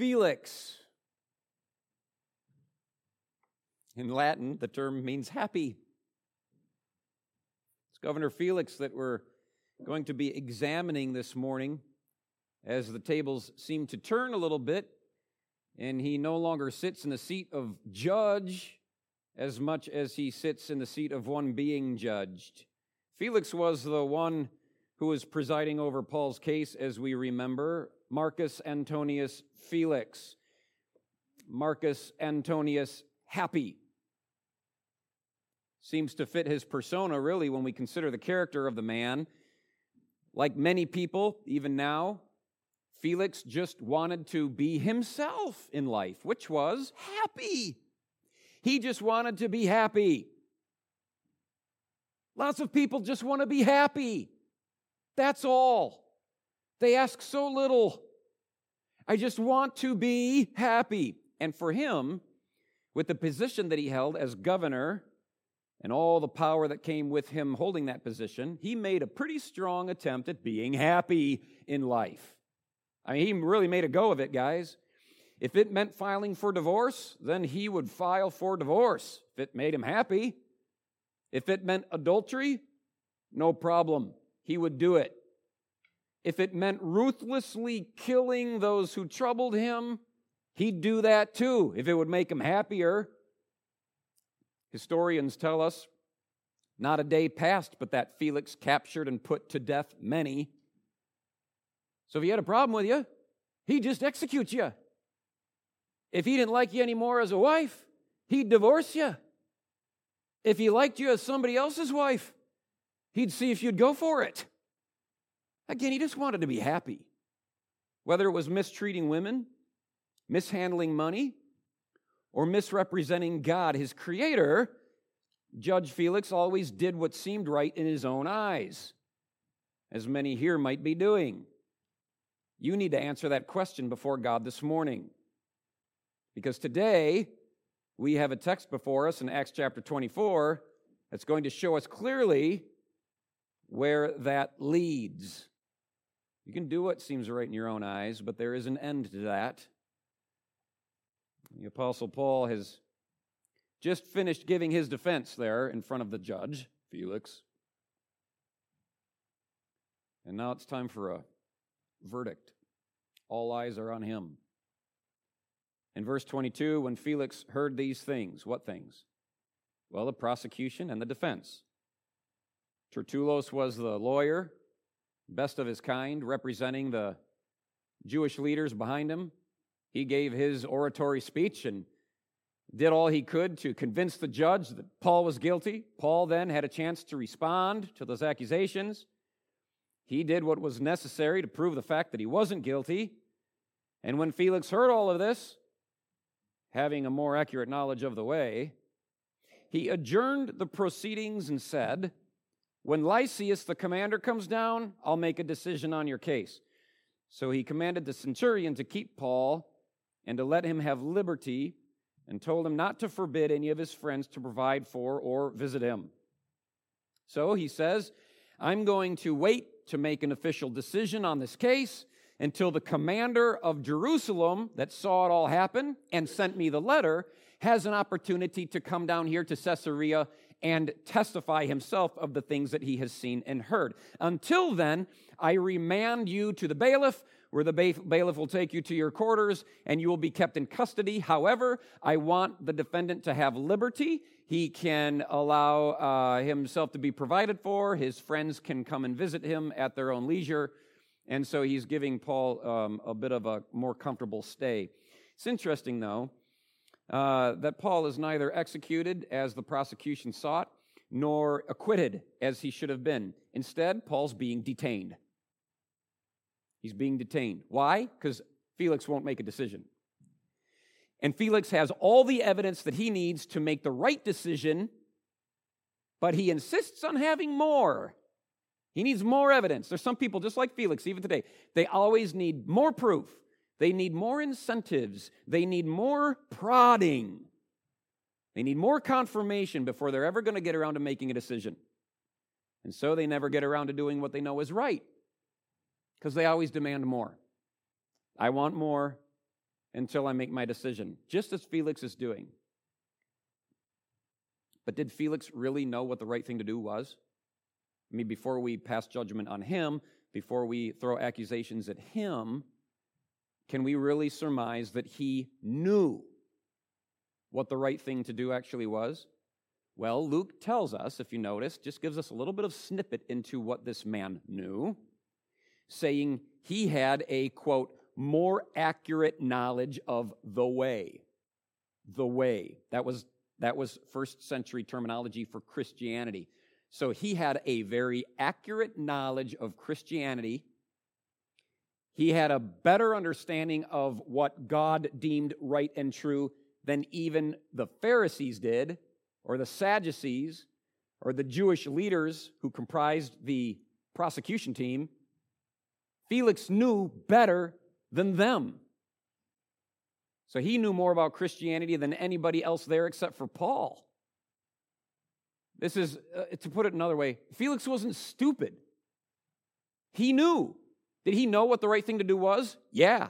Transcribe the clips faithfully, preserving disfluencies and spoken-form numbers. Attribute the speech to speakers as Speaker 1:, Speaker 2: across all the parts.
Speaker 1: Felix. In Latin, the term means happy. It's Governor Felix that we're going to be examining this morning as the tables seem to turn a little bit, and he no longer sits in the seat of judge as much as he sits in the seat of one being judged. Felix was the one who was presiding over Paul's case, as we remember, Marcus Antonius Felix. Marcus Antonius Happy. Seems to fit his persona, really, when we consider the character of the man. Like many people, even now, Felix just wanted to be himself in life, which was happy. He just wanted to be happy. Lots of people just want to be happy. That's all. They ask so little. I just want to be happy. And for him, with the position that he held as governor and all the power that came with him holding that position, he made a pretty strong attempt at being happy in life. I mean, he really made a go of it, guys. If it meant filing for divorce, then he would file for divorce if it made him happy. If it meant adultery, no problem. He would do it. If it meant ruthlessly killing those who troubled him, he'd do that too, if it would make him happier. Historians tell us, not a day passed but that Felix captured and put to death many. So if he had a problem with you, he'd just execute you. If he didn't like you anymore as a wife, he'd divorce you. If he liked you as somebody else's wife, he'd see if you'd go for it. Again, he just wanted to be happy. Whether it was mistreating women, mishandling money, or misrepresenting God, his creator, Judge Felix always did what seemed right in his own eyes, as many here might be doing. You need to answer that question before God this morning. Because today, we have a text before us in Acts chapter twenty-four that's going to show us clearly where that leads. You can do what seems right in your own eyes, but there is an end to that. The Apostle Paul has just finished giving his defense there in front of the judge, Felix. And now it's time for a verdict. All eyes are on him. In verse twenty-two, when Felix heard these things, what things? Well, the prosecution and the defense. Tertullus was the lawyer, best of his kind, representing the Jewish leaders behind him. He gave his oratory speech and did all he could to convince the judge that Paul was guilty. Paul then had a chance to respond to those accusations. He did what was necessary to prove the fact that he wasn't guilty. And when Felix heard all of this, having a more accurate knowledge of the way, he adjourned the proceedings and said, "When Lysias the commander comes down, I'll make a decision on your case." So he commanded the centurion to keep Paul and to let him have liberty, and told him not to forbid any of his friends to provide for or visit him. So he says, "I'm going to wait to make an official decision on this case until the commander of Jerusalem that saw it all happen and sent me the letter has an opportunity to come down here to Caesarea and testify himself of the things that he has seen and heard. Until then, I remand you to the bailiff, where the bailiff will take you to your quarters, and you will be kept in custody. However, I want the defendant to have liberty. He can allow uh, himself to be provided for. His friends can come and visit him at their own leisure. And so he's giving Paul um, a bit of a more comfortable stay. It's interesting, though, uh, that Paul is neither executed, as the prosecution sought, nor acquitted, as he should have been. Instead, Paul's being detained. He's being detained. Why? Because Felix won't make a decision. And Felix has all the evidence that he needs to make the right decision, but he insists on having more. He needs more evidence. There's some people, just like Felix, even today, they always need more proof. They need more incentives. They need more prodding. They need more confirmation before they're ever going to get around to making a decision. And so they never get around to doing what they know is right, because they always demand more. I want more, until I make my decision, just as Felix is doing. But did Felix really know what the right thing to do was? I mean, before we pass judgment on him, before we throw accusations at him, can we really surmise that he knew what the right thing to do actually was? Well, Luke tells us, if you notice, just gives us a little bit of snippet into what this man knew, saying he had a, quote, more accurate knowledge of the way. The way. That was, that was first century terminology for Christianity. So he had a very accurate knowledge of Christianity. He had a better understanding of what God deemed right and true than even the Pharisees did, or the Sadducees, or the Jewish leaders who comprised the prosecution team. Felix knew better than them. So he knew more about Christianity than anybody else there except for Paul. This is, uh, to put it another way, Felix wasn't stupid. He knew. Did he know what the right thing to do was? Yeah.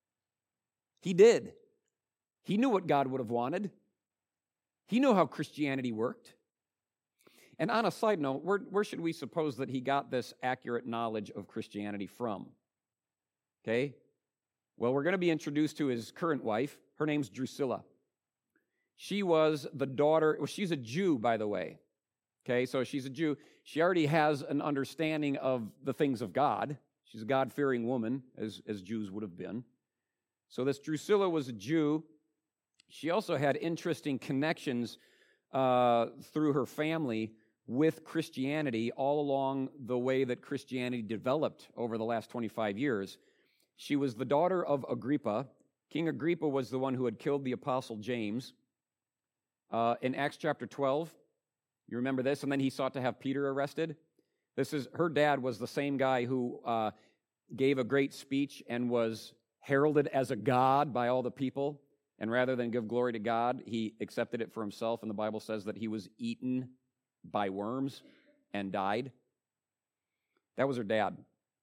Speaker 1: He did. He knew what God would have wanted. He knew how Christianity worked. And on a side note, where, where should we suppose that he got this accurate knowledge of Christianity from? Okay? Well, we're going to be introduced to his current wife. Her name's Drusilla. She was the daughter, well, she's a Jew, by the way. Okay, so she's a Jew. She already has an understanding of the things of God. She's a God-fearing woman, as, as Jews would have been. So this Drusilla was a Jew. She also had interesting connections uh, through her family with Christianity all along the way that Christianity developed over the last twenty-five years. She was the daughter of Agrippa. King Agrippa was the one who had killed the Apostle James. Uh, in Acts chapter twelve, you remember this? And then he sought to have Peter arrested. This is, her dad was the same guy who uh, gave a great speech and was heralded as a god by all the people. And rather than give glory to God, he accepted it for himself. And the Bible says that he was eaten by worms and died. That was her dad.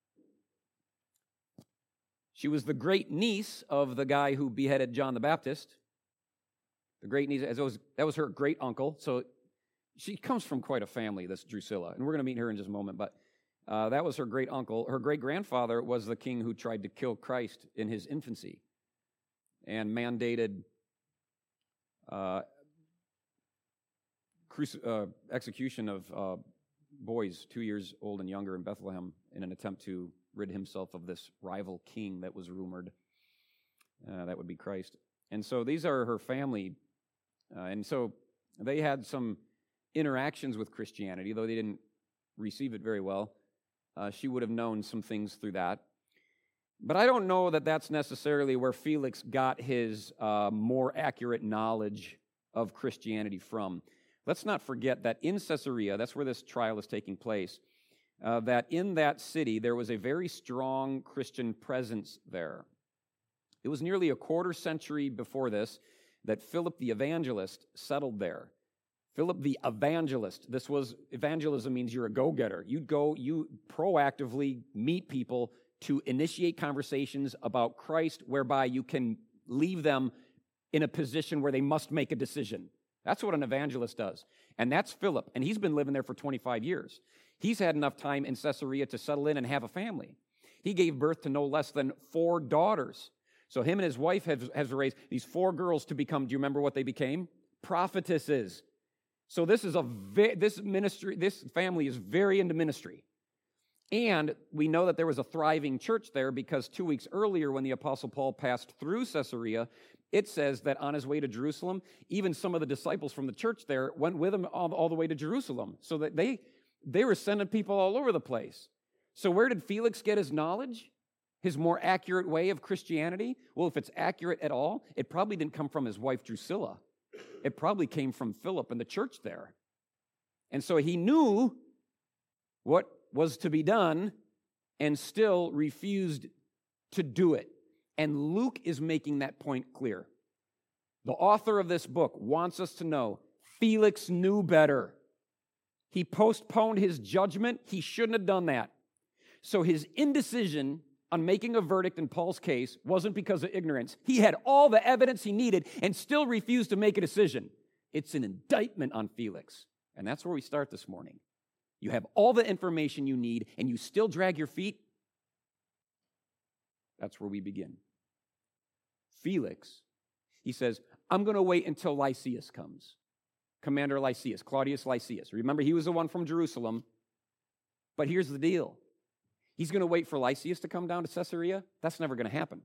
Speaker 1: She was the great niece of the guy who beheaded John the Baptist. The great niece, as it was, that was her great uncle. So she comes from quite a family, this Drusilla. And we're going to meet her in just a moment. But uh, that was her great uncle. Her great grandfather was the king who tried to kill Christ in his infancy and mandated uh, cruci- uh, execution of uh, boys two years old and younger in Bethlehem in an attempt to rid himself of this rival king that was rumored. Uh, that would be Christ. And so these are her family. Uh, and so they had some interactions with Christianity, though they didn't receive it very well. Uh, she would have known some things through that. But I don't know that that's necessarily where Felix got his uh, more accurate knowledge of Christianity from. Let's not forget that in Caesarea, that's where this trial is taking place, uh, that in that city there was a very strong Christian presence there. It was nearly a quarter century before this that Philip the evangelist settled there. Philip the evangelist. This was, evangelism means you're a go-getter. You'd go, you proactively meet people to initiate conversations about Christ whereby you can leave them in a position where they must make a decision. That's what an evangelist does. And that's Philip. And he's been living there for twenty-five years. He's had enough time in Caesarea to settle in and have a family. He gave birth to no less than four daughters. So him and his wife have, have raised these four girls to become, do you remember what they became? Prophetesses. So this is a ve- this ministry, this family is very into ministry. And we know that there was a thriving church there because two weeks earlier when the Apostle Paul passed through Caesarea, it says that on his way to Jerusalem, even some of the disciples from the church there went with him all, all the way to Jerusalem. So that they, they were sending people all over the place. So where did Felix get his knowledge? His more accurate way of Christianity? Well, if it's accurate at all, it probably didn't come from his wife Drusilla. It probably came from Philip and the church there. And so he knew what was to be done and still refused to do it. And Luke is making that point clear. The author of this book wants us to know Felix knew better. He postponed his judgment. He shouldn't have done that. So his indecision on making a verdict in Paul's case wasn't because of ignorance. He had all the evidence he needed and still refused to make a decision. It's an indictment on Felix. And that's where we start this morning. You have all the information you need and you still drag your feet. That's where we begin. Felix, he says, I'm going to wait until Lysias comes. Commander Lysias, Claudius Lysias. Remember, he was the one from Jerusalem. But here's the deal. He's going to wait for Lysias to come down to Caesarea? That's never going to happen.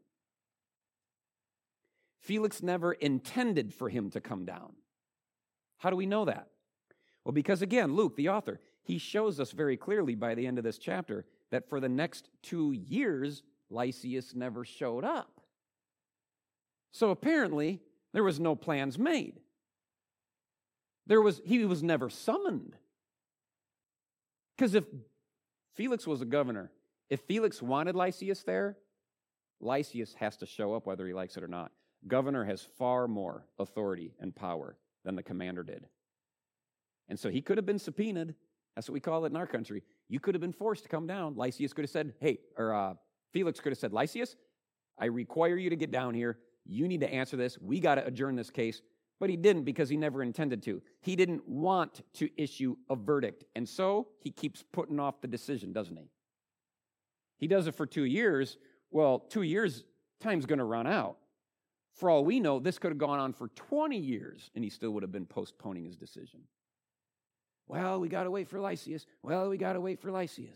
Speaker 1: Felix never intended for him to come down. How do we know that? Well, because again, Luke, the author, he shows us very clearly by the end of this chapter that for the next two years, Lysias never showed up. So apparently, there was no plans made. There was, he was never summoned. Because if Felix was a governor, if Felix wanted Lysias there, Lysias has to show up whether he likes it or not. Governor has far more authority and power than the commander did. And so he could have been subpoenaed. That's what we call it in our country. You could have been forced to come down. Lysias could have said, hey, or uh, Felix could have said, Lysias, I require you to get down here. You need to answer this. We got to adjourn this case. But he didn't because he never intended to. He didn't want to issue a verdict. And so he keeps putting off the decision, doesn't he? He does it for two years. Well, two years, time's going to run out. For all we know, this could have gone on for twenty years, and he still would have been postponing his decision. Well, we got to wait for Lysias. Well, we got to wait for Lysias.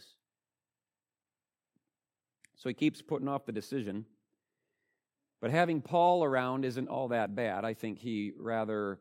Speaker 1: So he keeps putting off the decision. But having Paul around isn't all that bad. I think he rather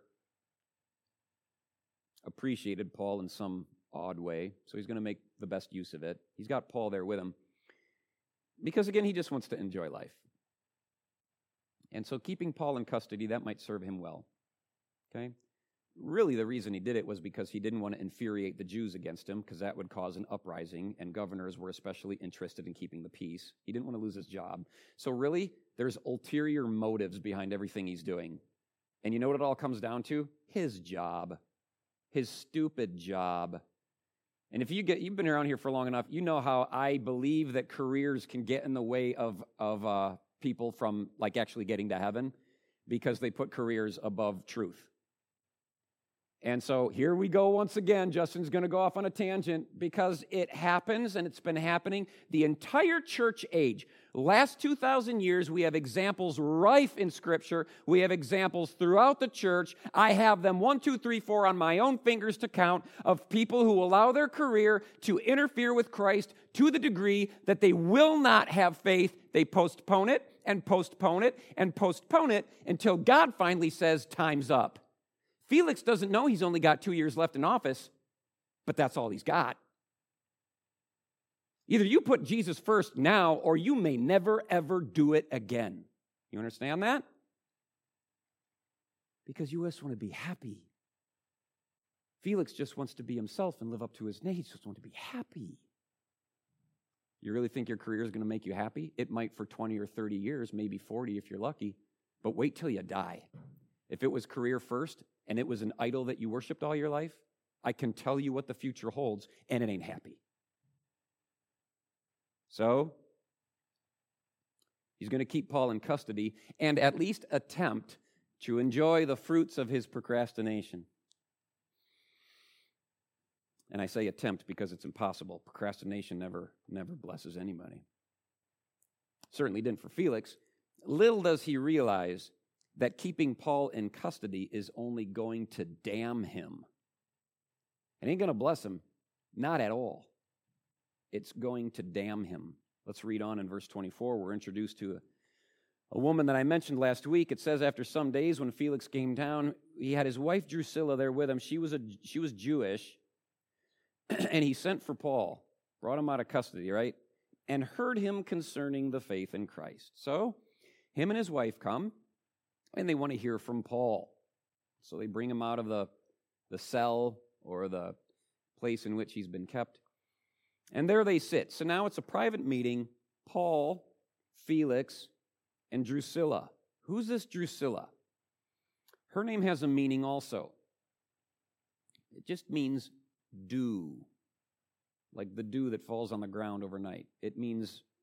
Speaker 1: appreciated Paul in some odd way, so he's going to make the best use of it. He's got Paul there with him. Because, again, he just wants to enjoy life. And so keeping Paul in custody, that might serve him well. Okay? Really, the reason he did it was because he didn't want to infuriate the Jews against him, because that would cause an uprising, and governors were especially interested in keeping the peace. He didn't want to lose his job. So really, there's ulterior motives behind everything he's doing. And you know what it all comes down to? His job. His stupid job. And if you get, you've been around here for long enough, you know how I believe that careers can get in the way of, of uh, people from like actually getting to heaven because they put careers above truth. And so here we go once again. Justin's going to go off on a tangent because it happens, and it's been happening the entire church age. Last two thousand years, we have examples rife in Scripture. We have examples throughout the church. I have them one, two, three, four on my own fingers to count of people who allow their career to interfere with Christ to the degree that they will not have faith. They postpone it and postpone it and postpone it until God finally says, time's up. Felix doesn't know he's only got two years left in office, but that's all he's got. Either you put Jesus first now, or you may never, ever do it again. You understand that? Because you just want to be happy. Felix just wants to be himself and live up to his name. He just wants to be happy. You really think your career is going to make you happy? It might for twenty or thirty years, maybe forty if you're lucky, but wait till you die. If it was career first, and it was an idol that you worshiped all your life, I can tell you what the future holds, and it ain't happy. So, he's going to keep Paul in custody and at least attempt to enjoy the fruits of his procrastination. And I say attempt because it's impossible. Procrastination never, never blesses anybody. Certainly didn't for Felix. Little does he realize that keeping Paul in custody is only going to damn him. It ain't going to bless him. Not at all. It's going to damn him. Let's read on in verse twenty-four. We're introduced to a, a woman that I mentioned last week. It says, after some days when Felix came down, he had his wife Drusilla there with him. She was, a, she was Jewish. And he sent for Paul, brought him out of custody, right? And heard him concerning the faith in Christ. So, him and his wife come. And they want to hear from Paul. So they bring him out of the, the cell or the place in which he's been kept. And there they sit. So now it's a private meeting. Paul, Felix, and Drusilla. Who's this Drusilla? Her name has a meaning also. It just means dew. Like the dew that falls on the ground overnight. It means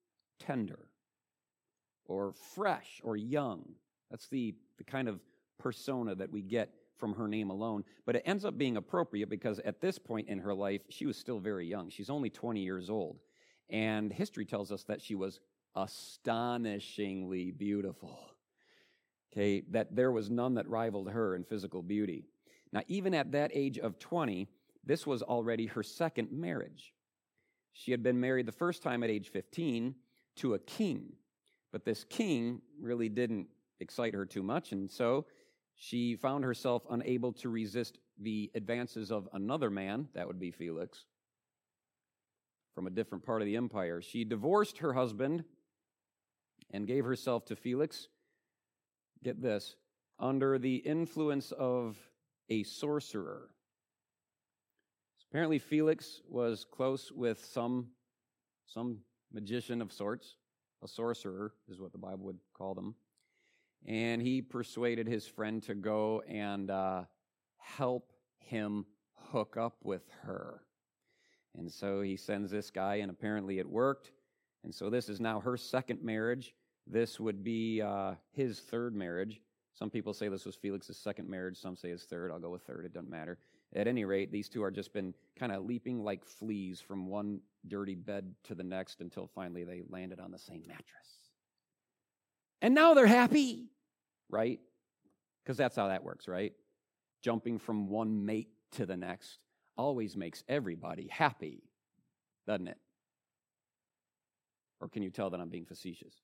Speaker 1: tender or fresh or young. That's the, the kind of persona that we get from her name alone. But it ends up being appropriate because at this point in her life, she was still very young. She's only twenty years old. And history tells us that she was astonishingly beautiful. Okay, that there was none that rivaled her in physical beauty. Now, even at that age of twenty, this was already her second marriage. She had been married the first time at age fifteen to a king, but this king really didn't excite her too much, and so she found herself unable to resist the advances of another man, that would be Felix, from a different part of the empire. She divorced her husband and gave herself to Felix, get this, under the influence of a sorcerer. Apparently Felix was close with some, some magician of sorts. A sorcerer is what the Bible would call them. And he persuaded his friend to go and uh, help him hook up with her. And so he sends this guy, and apparently it worked. And so this is now her second marriage. This would be uh, his third marriage. Some people say this was Felix's second marriage. Some say his third. I'll go with third. It doesn't matter. At any rate, these two are just been kind of leaping like fleas from one dirty bed to the next until finally they landed on the same mattress. And now they're happy, right? Because that's how that works, right? Jumping from one mate to the next always makes everybody happy, doesn't it? Or can you tell that I'm being facetious?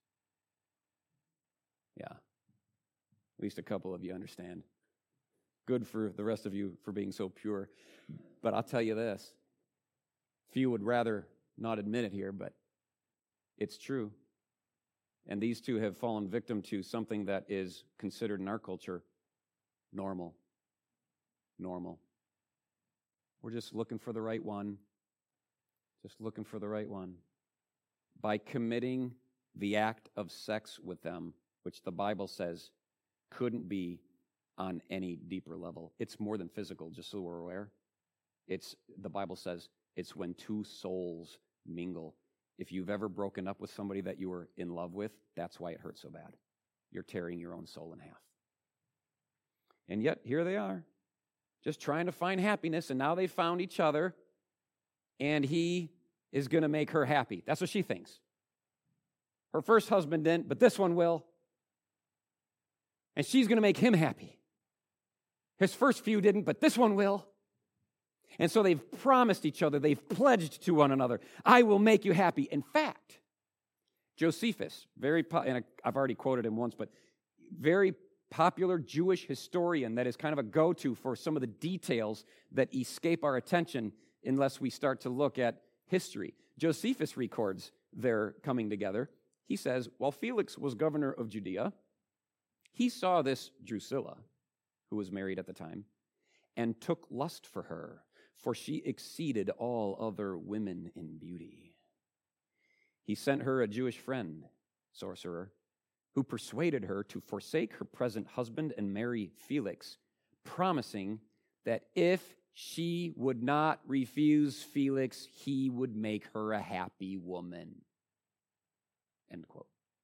Speaker 1: Yeah. At least a couple of you understand. Good for the rest of you for being so pure. But I'll tell you this. Few would rather not admit it here, but it's true. And these two have fallen victim to something that is considered in our culture normal. Normal. We're just looking for the right one. Just looking for the right one. By committing the act of sex with them, which the Bible says couldn't be on any deeper level. It's more than physical, just so we're aware. It's, the Bible says, it's when two souls mingle. If you've ever broken up with somebody that you were in love with, that's why it hurts so bad. You're tearing your own soul in half. And yet, here they are, just trying to find happiness, and now they found each other, and he is going to make her happy. That's what she thinks. Her first husband didn't, but this one will. And she's going to make him happy. His first few didn't, but this one will. And so they've promised each other, they've pledged to one another, I will make you happy. In fact, Josephus, very, po- and I've already quoted him once, but very popular Jewish historian that is kind of a go-to for some of the details that escape our attention unless we start to look at history. Josephus records their coming together. He says, while Felix was governor of Judea, he saw this Drusilla, who was married at the time, and took lust for her, for she exceeded all other women in beauty. He sent her a Jewish friend, sorcerer, who persuaded her to forsake her present husband and marry Felix, promising that if she would not refuse Felix, he would make her a happy woman. End quote.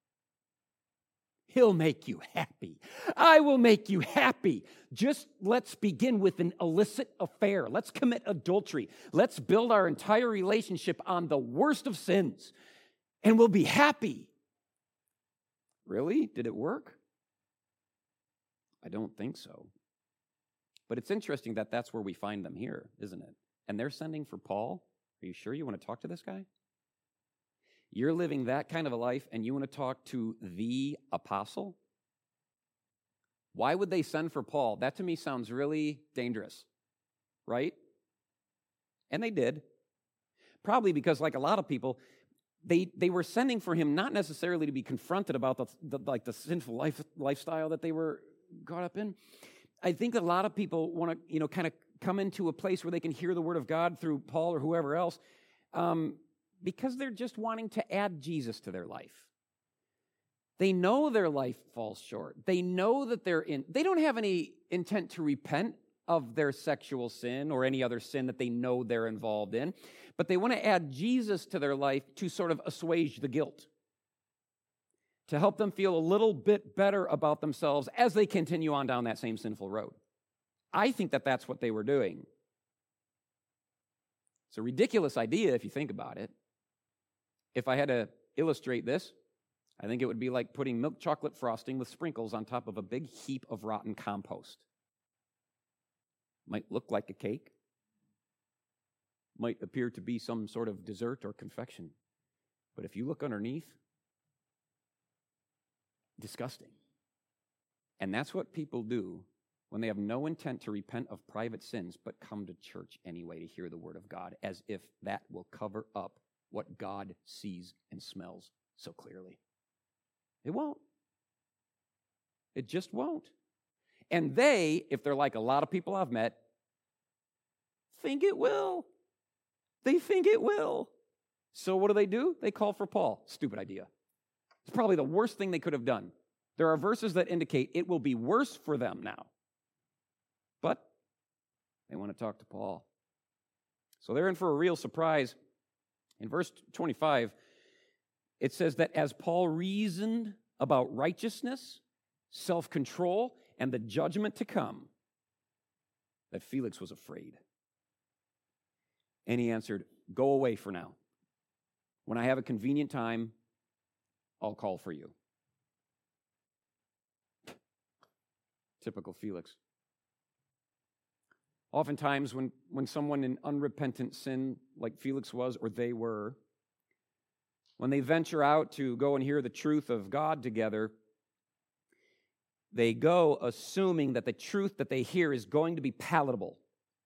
Speaker 1: He'll make you happy. I will make you happy. Just let's begin with an illicit affair. Let's commit adultery. Let's build our entire relationship on the worst of sins, and we'll be happy. Really? Did it work? I don't think so. But it's interesting that that's where we find them here, isn't it? And they're sending for Paul. Are you sure you want to talk to this guy? You're living that kind of a life, and you want to talk to the apostle? Why would they send for Paul? That to me sounds really dangerous, right? And they did. Probably because, like a lot of people, they they were sending for him not necessarily to be confronted about the, the like the sinful life lifestyle that they were caught up in. I think that a lot of people want to, you know, kind of come into a place where they can hear the word of God through Paul or whoever else. Um, Because they're just wanting to add Jesus to their life. They know their life falls short. They know that they're in, they don't have any intent to repent of their sexual sin or any other sin that they know they're involved in, but they want to add Jesus to their life to sort of assuage the guilt. to help them feel a little bit better about themselves as they continue on down that same sinful road. I think that that's what they were doing. It's a ridiculous idea if you think about it. If I had to illustrate this, I think it would be like putting milk chocolate frosting with sprinkles on top of a big heap of rotten compost. Might look like a cake. Might appear to be some sort of dessert or confection. But if you look underneath, disgusting. And that's what people do when they have no intent to repent of private sins, but come to church anyway to hear the word of God, as if that will cover up what God sees and smells so clearly. It won't. It just won't. And they, if they're like a lot of people I've met, think it will. They think it will. So what do they do? They call for Paul. Stupid idea. It's probably the worst thing they could have done. There are verses that indicate it will be worse for them now. But they want to talk to Paul. So they're in for a real surprise. In verse twenty-five, it says that as Paul reasoned about righteousness, self-control, and the judgment to come, that Felix was afraid. And he answered, "Go away for now. When I have a convenient time, I'll call for you." Typical Felix. Oftentimes when, when someone in unrepentant sin, like Felix was, or they were, when they venture out to go and hear the truth of God together, they go assuming that the truth that they hear is going to be palatable.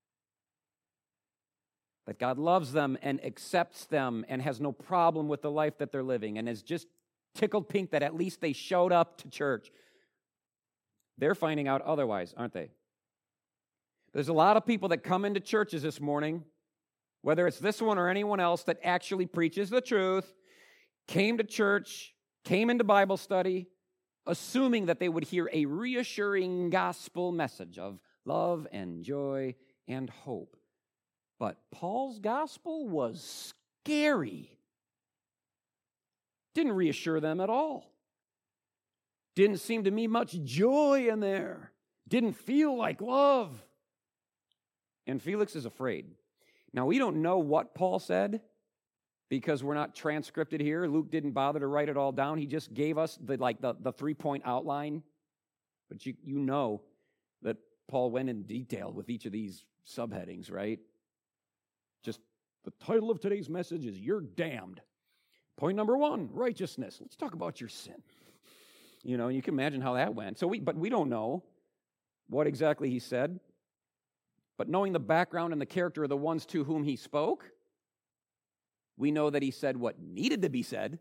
Speaker 1: That God loves them and accepts them and has no problem with the life that they're living and is just tickled pink that at least they showed up to church. They're finding out otherwise, aren't they? There's a lot of people that come into churches this morning, whether it's this one or anyone else that actually preaches the truth, came to church, came into Bible study, assuming that they would hear a reassuring gospel message of love and joy and hope. But Paul's gospel was scary. Didn't reassure them at all. Didn't seem to me much joy in there. Didn't feel like love. And Felix is afraid. Now, we don't know what Paul said because we're not transcripted here. Luke didn't bother to write it all down. He just gave us the like the, the three-point outline. But you, you know that Paul went in detail with each of these subheadings, right? Just the title of today's message is "You're Damned." Point number one, righteousness. Let's talk about your sin. You know, you can imagine how that went. So we, but we don't know what exactly he said. But knowing the background and the character of the ones to whom he spoke, we know that he said what needed to be said.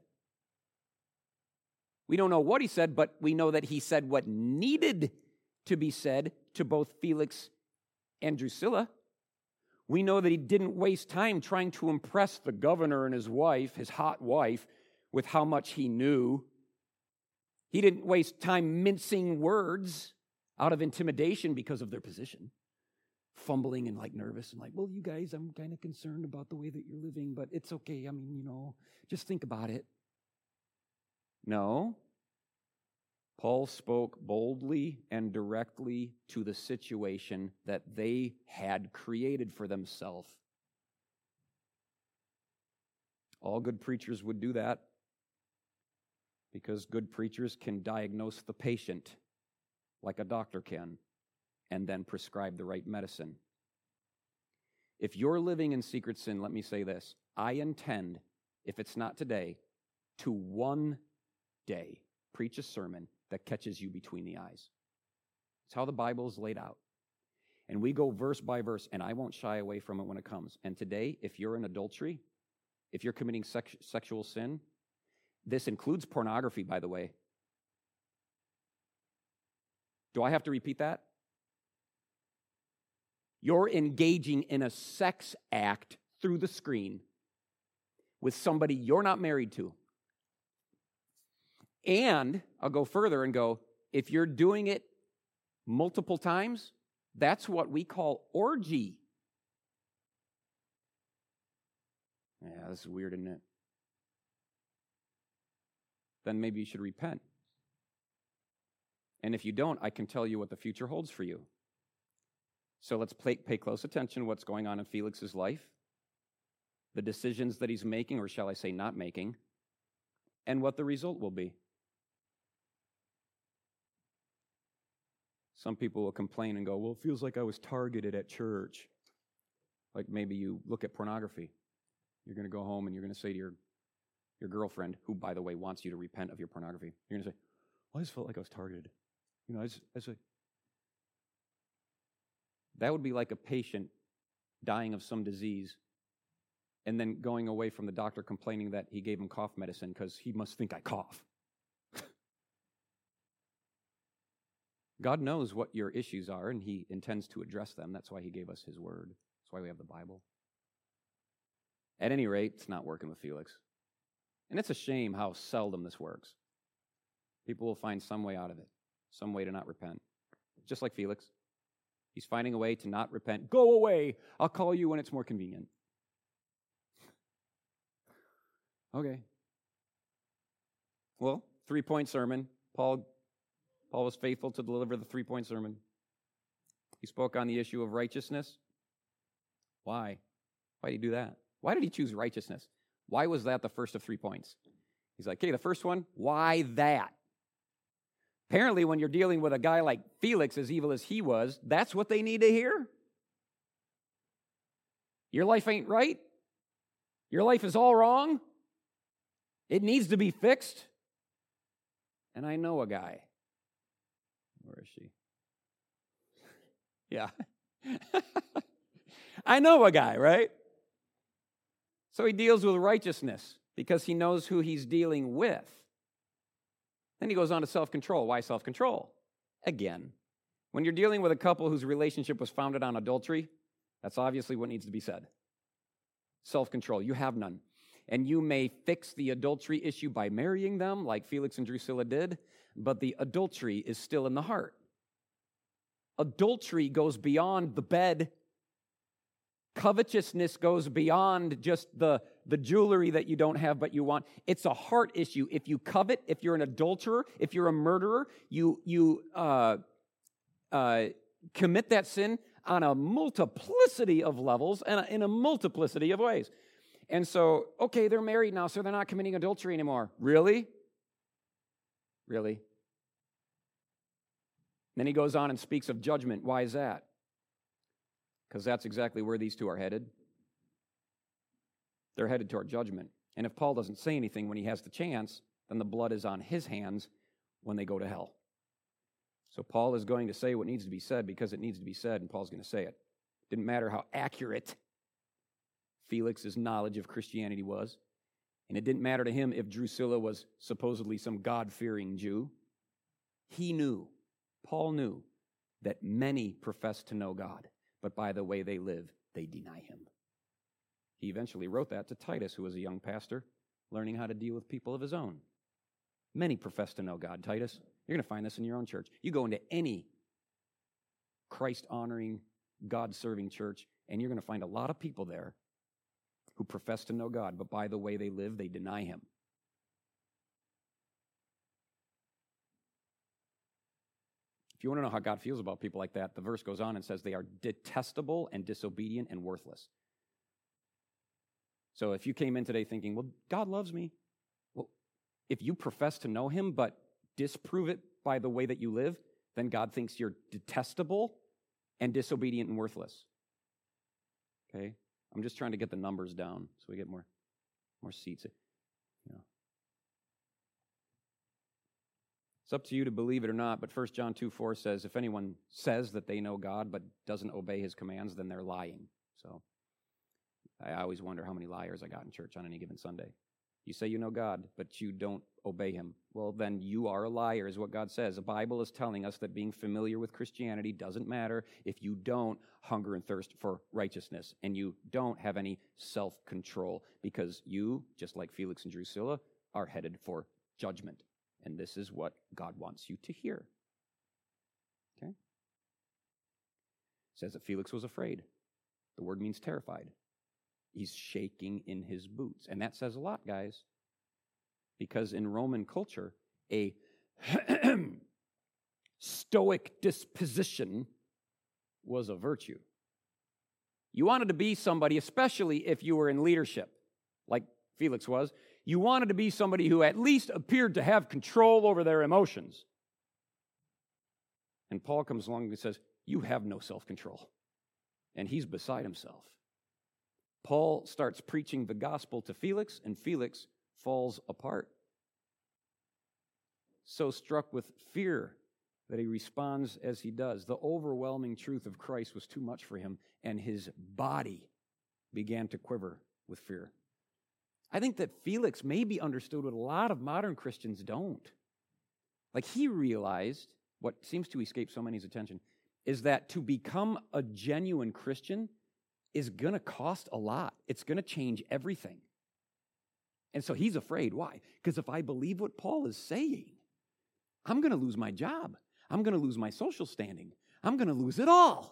Speaker 1: We don't know what he said, but we know that he said what needed to be said to both Felix and Drusilla. We know that he didn't waste time trying to impress the governor and his wife, his hot wife, with how much he knew. He didn't waste time mincing words out of intimidation because of their position. Fumbling and like nervous and like, well, you guys, I'm kind of concerned about the way that you're living, but it's okay. I mean, you know, just think about it. No. Paul spoke boldly and directly to the situation that they had created for themselves. All good preachers would do that because good preachers can diagnose the patient like a doctor can and then prescribe the right medicine. If you're living in secret sin, let me say this. I intend, if it's not today, to one day preach a sermon that catches you between the eyes. It's how the Bible is laid out. And we go verse by verse, and I won't shy away from it when it comes. And today, if you're in adultery, if you're committing sex- sexual sin, this includes pornography, by the way. Do I have to repeat that? You're engaging in a sex act through the screen with somebody you're not married to. And I'll go further and go, if you're doing it multiple times, that's what we call orgy. Yeah, this is weird, isn't it? then maybe you should repent. And if you don't, I can tell you what the future holds for you. So let's pay, pay close attention to what's going on in Felix's life, the decisions that he's making, or shall I say not making, and what the result will be. Some people will complain and go, well, it feels like I was targeted at church. Like maybe you look at pornography. You're going to go home and you're going to say to your, your girlfriend, who, by the way, wants you to repent of your pornography, you're going to say, well, I just felt like I was targeted. You know, I just, I just, that would be like a patient dying of some disease and then going away from the doctor complaining that he gave him cough medicine because he must think I cough. God knows what your issues are, and he intends to address them. That's why he gave us his word. That's why we have the Bible. At any rate, it's not working with Felix. And it's a shame how seldom this works. People will find some way out of it, some way to not repent. Just like Felix. He's finding a way to not repent. Go away. I'll call you when it's more convenient. Okay. Well, three-point sermon. Paul Paul was faithful to deliver the three-point sermon. He spoke on the issue of righteousness. Why? Why did he do that? Why did he choose righteousness? Why was that the first of three points? He's like, okay, the first one, why that? Apparently, when you're dealing with a guy like Felix, as evil as he was, that's what they need to hear. Your life ain't right. Your life is all wrong. It needs to be fixed. And I know a guy. Where is she? Yeah. I know a guy, right? So he deals with righteousness because he knows who he's dealing with. Then he goes on to self-control. Why self-control? Again, when you're dealing with a couple whose relationship was founded on adultery, that's obviously what needs to be said. Self-control. You have none. And you may fix the adultery issue by marrying them, like Felix and Drusilla did, but the adultery is still in the heart. Adultery goes beyond the bed. Covetousness goes beyond just the, the jewelry that you don't have but you want. It's a heart issue. If you covet, if you're an adulterer, if you're a murderer, you, you uh, uh, commit that sin on a multiplicity of levels and in a multiplicity of ways. And so, okay, they're married now, so they're not committing adultery anymore. Really? Really? Then he goes on and speaks of judgment. Why is that? Because that's exactly where these two are headed. They're headed toward judgment. And if Paul doesn't say anything when he has the chance, then the blood is on his hands when they go to hell. So Paul is going to say what needs to be said because it needs to be said, and Paul's going to say it. Didn't matter how accurate Felix's knowledge of Christianity was, and it didn't matter to him if Drusilla was supposedly some God-fearing Jew. He knew, Paul knew, that many profess to know God, but by the way they live, they deny him. He eventually wrote that to Titus, who was a young pastor, learning how to deal with people of his own. Many profess to know God, Titus. You're going to find this in your own church. You go into any Christ-honoring, God-serving church, and you're going to find a lot of people there who profess to know God, but by the way they live, they deny him. If you want to know how God feels about people like that, the verse goes on and says they are detestable and disobedient and worthless. So if you came in today thinking, well, God loves me. Well, if you profess to know him but disprove it by the way that you live, then God thinks you're detestable and disobedient and worthless. Okay? I'm just trying to get the numbers down so we get more, more seats. You know. It's up to you to believe it or not, but First John two four says, if anyone says that they know God but doesn't obey his commands, then they're lying. So I always wonder how many liars I got in church on any given Sunday. You say you know God, but you don't obey him. Well, then you are a liar, is what God says. The Bible is telling us that being familiar with Christianity doesn't matter if you don't hunger and thirst for righteousness and you don't have any self-control, because you, just like Felix and Drusilla, are headed for judgment. And this is what God wants you to hear. Okay? It says that Felix was afraid. The word means terrified. He's shaking in his boots. And that says a lot, guys. because in Roman culture, a stoic disposition was a virtue. You wanted to be somebody, especially if you were in leadership, like Felix was, you wanted to be somebody who at least appeared to have control over their emotions. And Paul comes along and says, you have no self-control. And he's beside himself. Paul starts preaching the gospel to Felix, and Felix falls apart. So struck with fear that he responds as he does. The overwhelming truth of Christ was too much for him, and his body began to quiver with fear. I think that Felix maybe understood what a lot of modern Christians don't. Like, he realized, what seems to escape so many's attention, is that to become a genuine Christian is going to cost a lot. It's going to change everything. And so he's afraid. Why? Because if I believe what Paul is saying, I'm going to lose my job. I'm going to lose my social standing. I'm going to lose it all.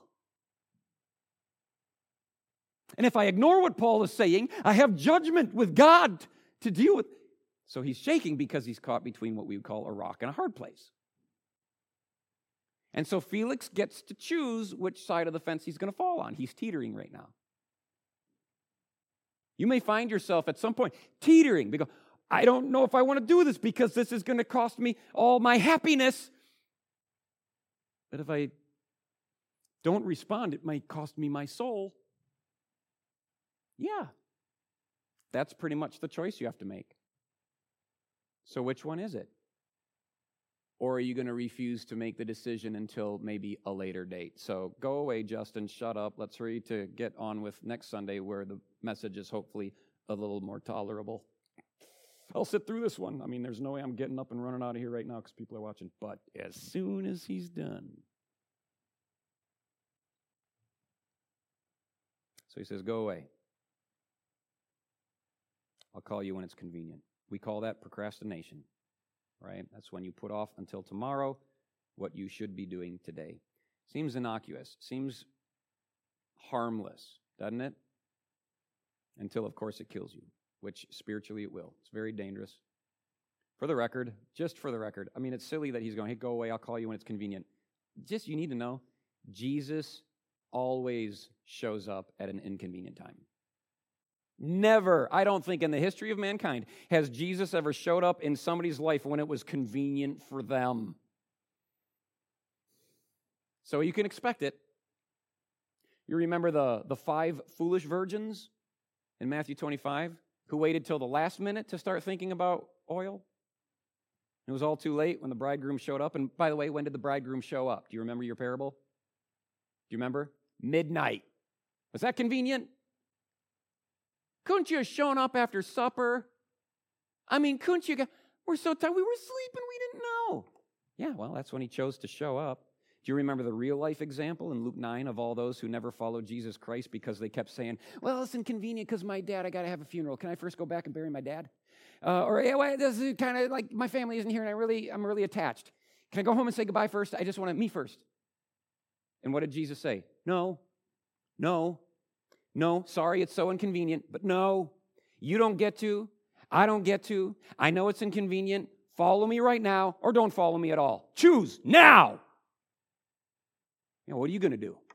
Speaker 1: And if I ignore what Paul is saying, I have judgment with God to deal with. So he's shaking because he's caught between what we would call a rock and a hard place. And so Felix gets to choose which side of the fence he's going to fall on. He's teetering right now. You may find yourself at some point teetering because I don't know if I want to do this because this is going to cost me all my happiness. But if I don't respond, it might cost me my soul. Yeah, that's pretty much the choice you have to make. So which one is it? Or are you going to refuse to make the decision until maybe a later date? So go away, Justin, shut up. Let's ready to get on with next Sunday where the message is hopefully a little more tolerable. I'll sit through this one. I mean, there's no way I'm getting up and running out of here right now because people are watching. But as soon as he's done. So he says, go away. I'll call you when it's convenient. We call that procrastination, right? That's when you put off until tomorrow what you should be doing today. Seems innocuous, seems harmless, doesn't it? Until, of course, it kills you, which spiritually it will. It's very dangerous. For the record, just for the record, I mean, it's silly that he's going, hey, go away, I'll call you when it's convenient. Just, you need to know, Jesus always shows up at an inconvenient time. Never, I don't think in the history of mankind, has Jesus ever showed up in somebody's life when it was convenient for them. So you can expect it. You remember the, the five foolish virgins in Matthew twenty-five who waited till the last minute to start thinking about oil? It was all too late when the bridegroom showed up. And by the way, when did the bridegroom show up? Do you remember your parable? Do you remember? Midnight. Was that convenient? Couldn't you have shown up after supper? I mean, couldn't you? Go, we're so tired. We were sleeping. We didn't know. Yeah, well, that's when he chose to show up. Do you remember the real life example in Luke nine of all those who never followed Jesus Christ because they kept saying, well, it's inconvenient because my dad, I got to have a funeral. Can I first go back and bury my dad? Uh, or, yeah, well, this is kind of like my family isn't here and I really, I'm really attached. Can I go home and say goodbye first? I just want to, me first. And what did Jesus say? No, no. No, sorry, it's so inconvenient, but no, you don't get to. I don't get to. I know it's inconvenient. Follow me right now or don't follow me at all. Choose now. You know, what are you going to do?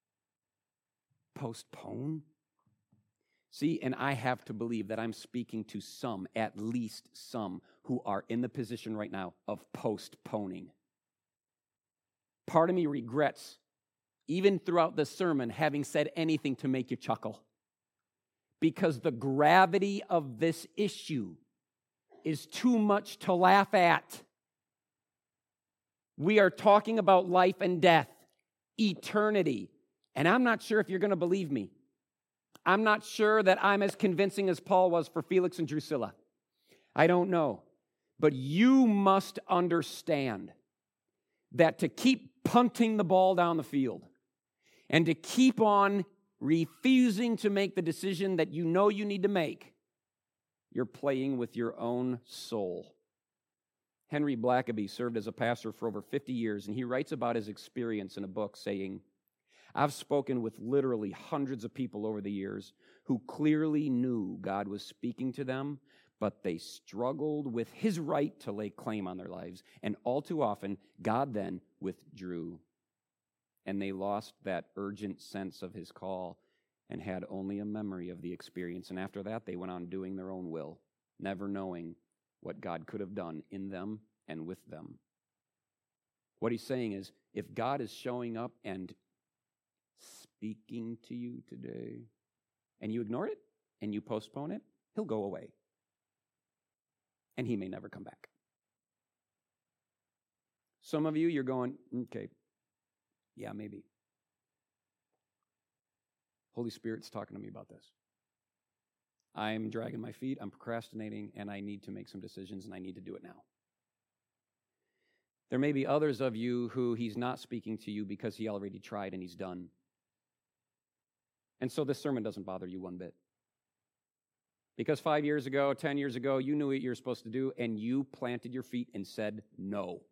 Speaker 1: Postpone? See, and I have to believe that I'm speaking to some, at least some, who are in the position right now of postponing. Part of me regrets even throughout the sermon, having said anything to make you chuckle. Because the gravity of this issue is too much to laugh at. We are talking about life and death, eternity. And I'm not sure if you're going to believe me. I'm not sure that I'm as convincing as Paul was for Felix and Drusilla. I don't know. But you must understand that to keep punting the ball down the field, and to keep on refusing to make the decision that you know you need to make, you're playing with your own soul. Henry Blackaby served as a pastor for over fifty years, and he writes about his experience in a book saying, I've spoken with literally hundreds of people over the years who clearly knew God was speaking to them, but they struggled with his right to lay claim on their lives, and all too often, God then withdrew, and they lost that urgent sense of his call and had only a memory of the experience. And after that, they went on doing their own will, never knowing what God could have done in them and with them. What he's saying is, if God is showing up and speaking to you today, and you ignore it, and you postpone it, he'll go away. And he may never come back. Some of you, you're going, okay, yeah, maybe. Holy Spirit's talking to me about this. I'm dragging my feet, I'm procrastinating, and I need to make some decisions, and I need to do it now. There may be others of you who he's not speaking to you because he already tried and he's done. And so this sermon doesn't bother you one bit. Because five years ago, ten years ago, you knew what you were supposed to do, and you planted your feet and said no.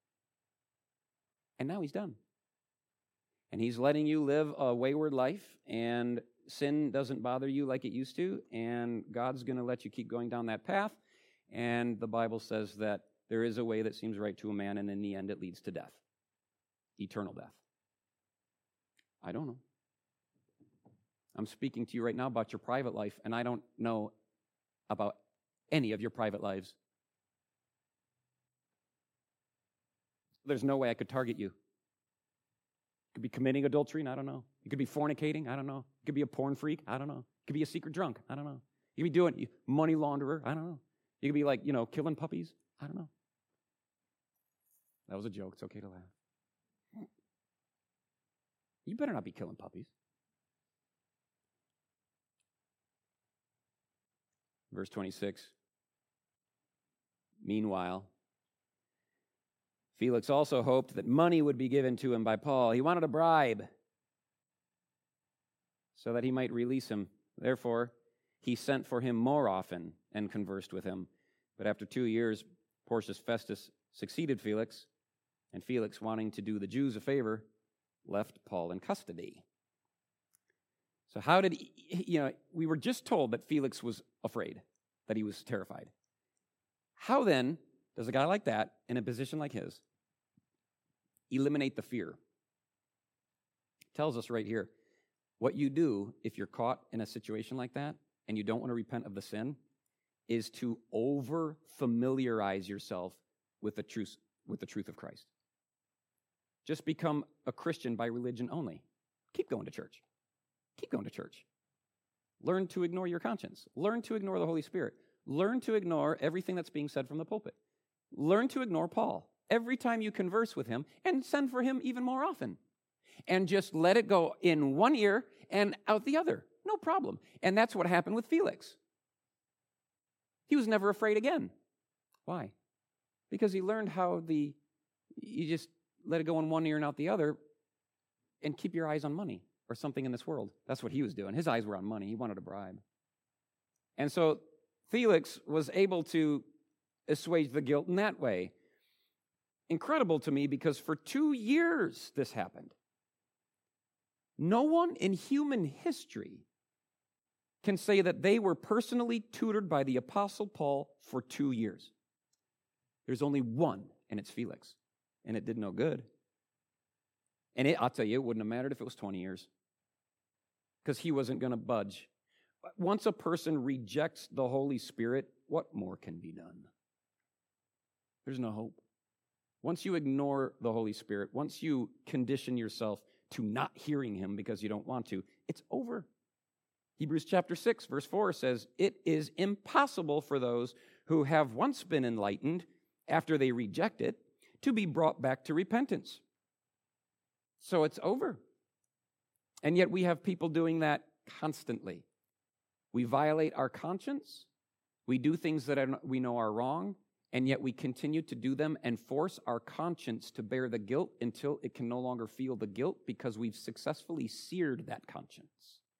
Speaker 1: And now he's done. And he's letting you live a wayward life, and sin doesn't bother you like it used to, and God's going to let you keep going down that path. And the Bible says that there is a way that seems right to a man, and in the end it leads to death, eternal death. I don't know. I'm speaking to you right now about your private life, and I don't know about any of your private lives. There's no way I could target you. You could be committing adultery, and I don't know. You could be fornicating, I don't know. You could be a porn freak, I don't know. You could be a secret drunk, I don't know. You could be doing money launderer, I don't know. You could be like, you know, killing puppies, I don't know. That was a joke, it's okay to laugh. You better not be killing puppies. Verse twenty-six. Meanwhile, Felix also hoped that money would be given to him by Paul. He wanted a bribe so that he might release him. Therefore, he sent for him more often and conversed with him. But after two years, Porcius Festus succeeded Felix, and Felix, wanting to do the Jews a favor, left Paul in custody. So how did he, you know, we were just told that Felix was afraid, that he was terrified. How then does a guy like that, in a position like his, eliminate the fear? It tells us right here, what you do if you're caught in a situation like that and you don't want to repent of the sin is to over-familiarize yourself with the truth, with the truth of Christ. Just become a Christian by religion only. Keep going to church. Keep going to church. Learn to ignore your conscience. Learn to ignore the Holy Spirit. Learn to ignore everything that's being said from the pulpit. Learn to ignore Paul every time you converse with him, and send for him even more often. And just let it go in one ear and out the other. No problem. And that's what happened with Felix. He was never afraid again. Why? Because he learned how the, you just let it go in one ear and out the other, and keep your eyes on money or something in this world. That's what he was doing. His eyes were on money. He wanted a bribe. And so Felix was able to assuage the guilt in that way. Incredible to me, because for two years this happened. No one in human history can say that they were personally tutored by the Apostle Paul for two years. There's only one, and it's Felix. And it did no good. And it, I'll tell you, it wouldn't have mattered if it was twenty years. Because he wasn't going to budge. Once a person rejects the Holy Spirit, what more can be done? There's no hope. Once you ignore the Holy Spirit, once you condition yourself to not hearing him because you don't want to, it's over. Hebrews chapter six, verse four says, it is impossible for those who have once been enlightened, after they reject it, to be brought back to repentance. So it's over. And yet we have people doing that constantly. We violate our conscience. We do things that are, we know are wrong, and yet we continue to do them and force our conscience to bear the guilt until it can no longer feel the guilt because we've successfully seared that conscience.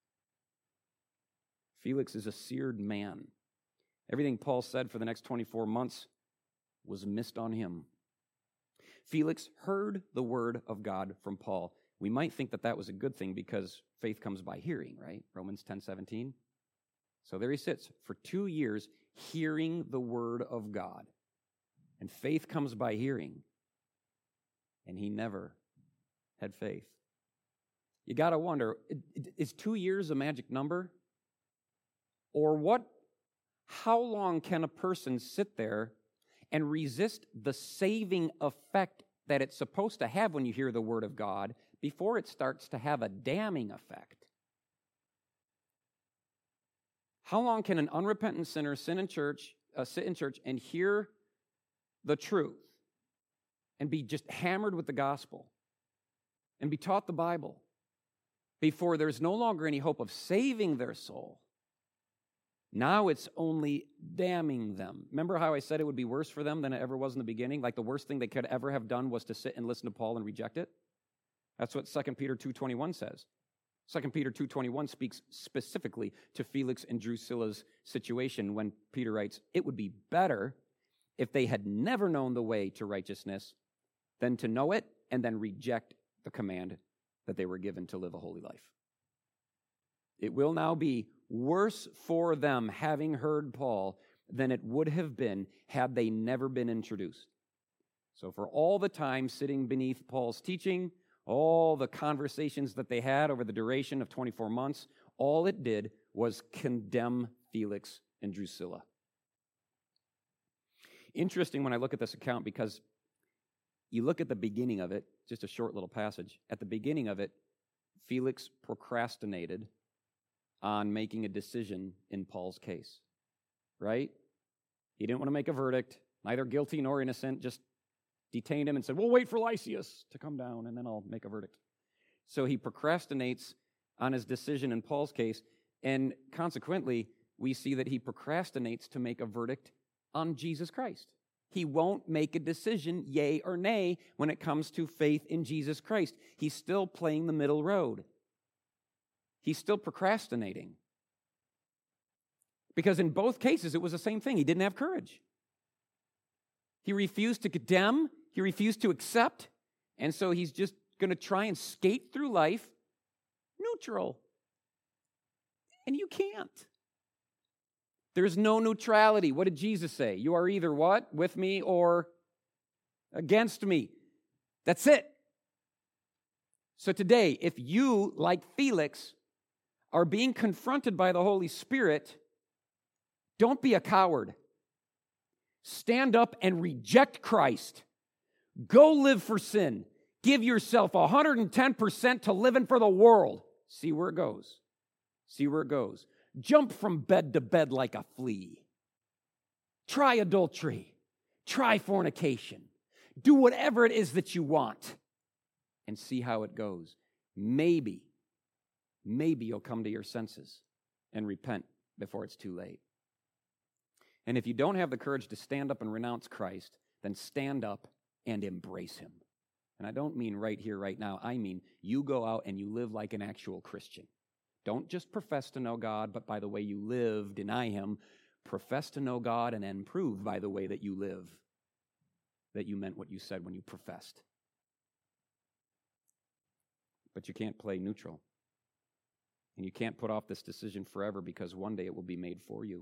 Speaker 1: Felix is a seared man. Everything Paul said for the next twenty-four months was missed on him. Felix heard the word of God from Paul. We might think that that was a good thing because faith comes by hearing, right? Romans ten seventeen. So there he sits. For two years, hearing the word of God. And faith comes by hearing. And he never had faith. You got to wonder, is two years a magic number? Or what? How long can a person sit there and resist the saving effect that it's supposed to have when you hear the word of God before it starts to have a damning effect? How long can an unrepentant sinner sin in church, uh, sit in church and hear the truth and be just hammered with the gospel and be taught the Bible before there's no longer any hope of saving their soul? Now it's only damning them. Remember how I said it would be worse for them than it ever was in the beginning? Like the worst thing they could ever have done was to sit and listen to Paul and reject it? That's what Second Peter two twenty-one says. Second Peter two twenty-one speaks specifically to Felix and Drusilla's situation when Peter writes, it would be better if they had never known the way to righteousness than to know it and then reject the command that they were given to live a holy life. It will now be worse for them having heard Paul than it would have been had they never been introduced. So for all the time sitting beneath Paul's teaching, all the conversations that they had over the duration of twenty-four months, all it did was condemn Felix and Drusilla. Interesting when I look at this account because you look at the beginning of it, just a short little passage. At the beginning of it, Felix procrastinated on making a decision in Paul's case, right? He didn't want to make a verdict, neither guilty nor innocent, just detained him and said, we'll wait for Lysias to come down and then I'll make a verdict. So he procrastinates on his decision in Paul's case, and consequently, we see that he procrastinates to make a verdict on Jesus Christ. He won't make a decision, yea or nay, when it comes to faith in Jesus Christ. He's still playing the middle road. He's still procrastinating. Because in both cases, it was the same thing. He didn't have courage. He refused to condemn. He refused to accept. And so he's just going to try and skate through life neutral. And you can't. There's no neutrality. What did Jesus say? You are either what? With me or against me. That's it. So today, if you, like Felix, are being confronted by the Holy Spirit, don't be a coward. Stand up and reject Christ. Go live for sin. Give yourself one hundred ten percent to living for the world. See where it goes. See where it goes. Jump from bed to bed like a flea. Try adultery. Try fornication. Do whatever it is that you want and see how it goes. Maybe, maybe you'll come to your senses and repent before it's too late. And if you don't have the courage to stand up and renounce Christ, then stand up and embrace him. And I don't mean right here, right now. I mean you go out and you live like an actual Christian. Don't just profess to know God, but by the way you live, deny him. Profess to know God and then prove by the way that you live that you meant what you said when you professed. But you can't play neutral. And you can't put off this decision forever because one day it will be made for you.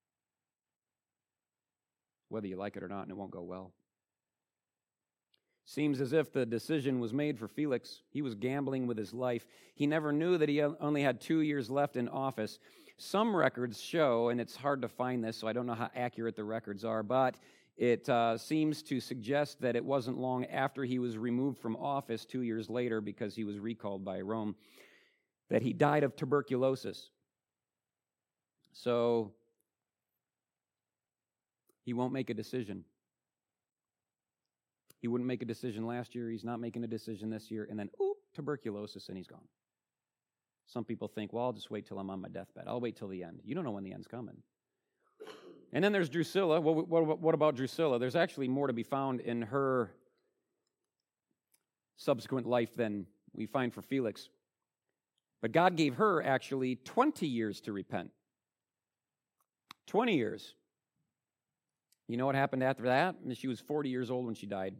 Speaker 1: Whether you like it or not, and it won't go well. Seems as if the decision was made for Felix. He was gambling with his life. He never knew that he only had two years left in office. Some records show, and it's hard to find this, so I don't know how accurate the records are, but it uh, seems to suggest that it wasn't long after he was removed from office, two years later, because he was recalled by Rome, that he died of tuberculosis. So he won't make a decision. He wouldn't make a decision last year. He's not making a decision this year. And then, oop, tuberculosis, and he's gone. Some people think, well, I'll just wait till I'm on my deathbed. I'll wait till the end. You don't know when the end's coming. And then there's Drusilla. What, what, what about Drusilla? There's actually more to be found in her subsequent life than we find for Felix. But God gave her actually twenty years to repent. twenty years. You know what happened after that? She was forty years old when she died.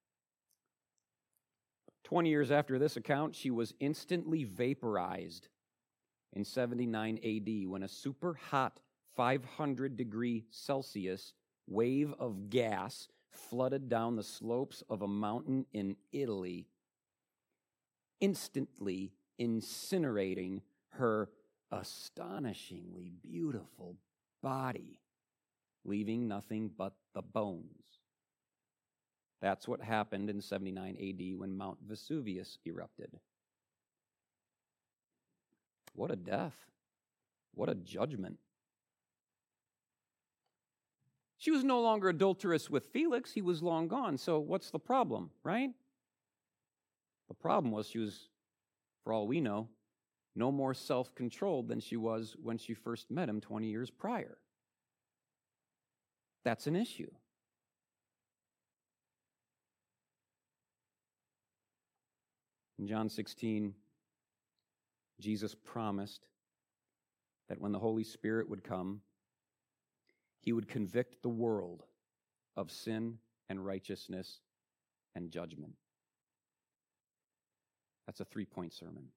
Speaker 1: twenty years after this account, she was instantly vaporized in seventy-nine A D when a super hot five hundred degree Celsius wave of gas flooded down the slopes of a mountain in Italy, instantly incinerating her astonishingly beautiful body, leaving nothing but the bones. That's what happened in seventy-nine A D when Mount Vesuvius erupted. What a death. What a judgment. She was no longer adulterous with Felix. He was long gone. So what's the problem, right? The problem was she was, for all we know, no more self-controlled than she was when she first met him twenty years prior. That's an issue. In John sixteen, Jesus promised that when the Holy Spirit would come, he would convict the world of sin and righteousness and judgment. That's a three-point sermon.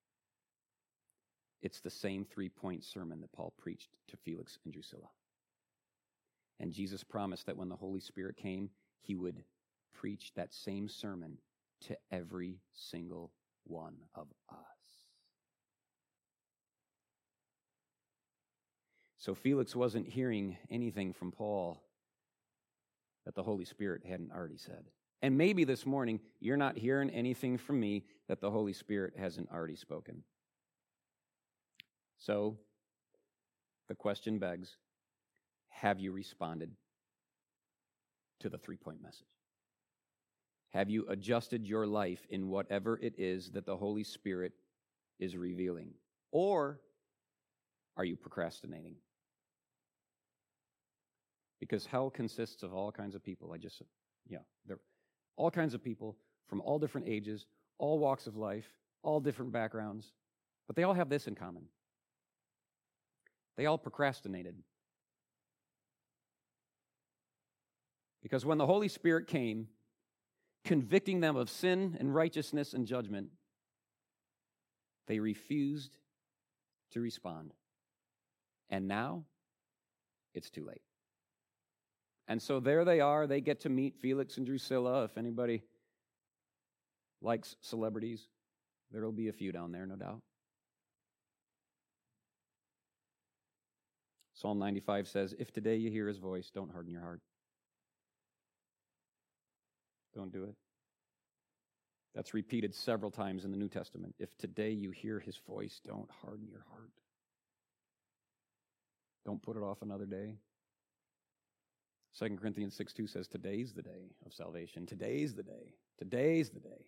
Speaker 1: It's the same three-point sermon that Paul preached to Felix and Drusilla. And Jesus promised that when the Holy Spirit came, he would preach that same sermon to every single one of us. So Felix wasn't hearing anything from Paul that the Holy Spirit hadn't already said. And maybe this morning, you're not hearing anything from me that the Holy Spirit hasn't already spoken. So, the question begs, have you responded to the three-point message? Have you adjusted your life in whatever it is that the Holy Spirit is revealing? Or are you procrastinating? Because hell consists of all kinds of people. I just, yeah, there all kinds of people from all different ages, all walks of life, all different backgrounds, but they all have this in common. They all procrastinated. Because when the Holy Spirit came, convicting them of sin and righteousness and judgment, they refused to respond. And now, it's too late. And so there they are. They get to meet Felix and Drusilla. If anybody likes celebrities, there will be a few down there, no doubt. Psalm ninety-five says, if today you hear his voice, don't harden your heart. Don't do it. That's repeated several times in the New Testament. If today you hear his voice, don't harden your heart. Don't put it off another day. Second Corinthians six two says, today's the day of salvation. Today's the day. Today's the day.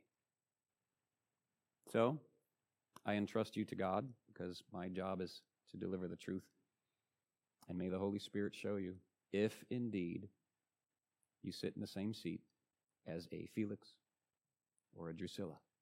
Speaker 1: So, I entrust you to God because my job is to deliver the truth. And may the Holy Spirit show you if indeed you sit in the same seat as a Felix or a Drusilla.